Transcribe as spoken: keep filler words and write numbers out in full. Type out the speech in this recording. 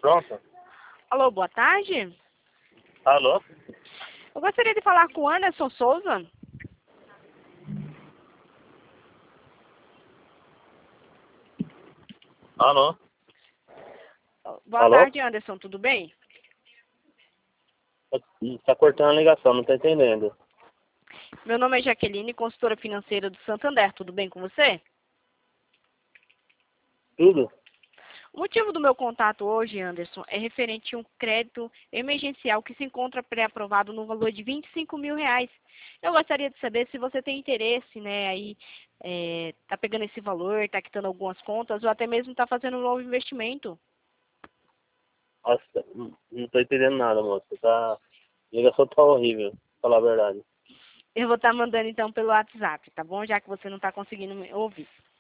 Pronto? Alô, boa tarde. Alô? Eu gostaria de falar com o Anderson Souza. Alô? Boa Alô? tarde, Anderson, tudo bem? Tá cortando a ligação, não tô entendendo. Meu nome é Jaqueline, consultora financeira do Santander, tudo bem com você? Tudo? O motivo do meu contato hoje, Anderson, é referente a um crédito emergencial que se encontra pré-aprovado no valor de vinte e cinco mil reais. Eu gostaria de saber se você tem interesse, né, aí, é, tá pegando esse valor, tá quitando algumas contas, ou até mesmo tá fazendo um novo investimento. Nossa, não não tô entendendo nada, moço. Tá... A ligação tá horrível, pra falar a verdade. Eu vou estar mandando então pelo WhatsApp, tá bom? Já que você não está conseguindo me ouvir.